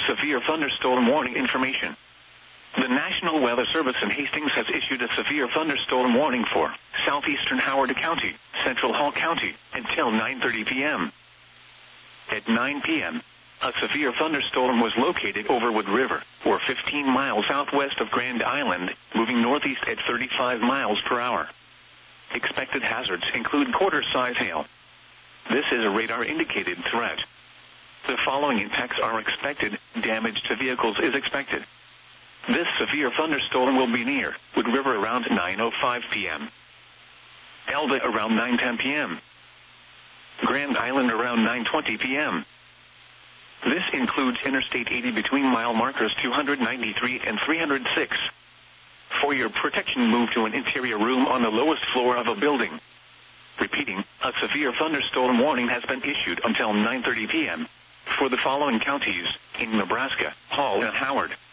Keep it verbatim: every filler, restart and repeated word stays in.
severe thunderstorm warning information. The National Weather Service in Hastings has issued a severe thunderstorm warning for southeastern Howard County, central Hall County, until nine thirty p.m. At nine p.m., a severe thunderstorm was located over Wood River, or fifteen miles southwest of Grand Island, moving northeast at thirty-five miles per hour. Expected hazards include quarter-size hail. This is a radar-indicated threat. The following impacts are expected. Damage to vehicles is expected. This severe thunderstorm will be near Wood River around nine oh five p.m. Elba around nine ten p.m. Grand Island around nine twenty p.m. This includes Interstate eighty between mile markers two ninety-three and three oh six. For your protection, move to an interior room on the lowest floor of a building. Repeating, a severe thunderstorm warning has been issued until nine thirty p.m. for the following counties in Nebraska: Hall and Howard.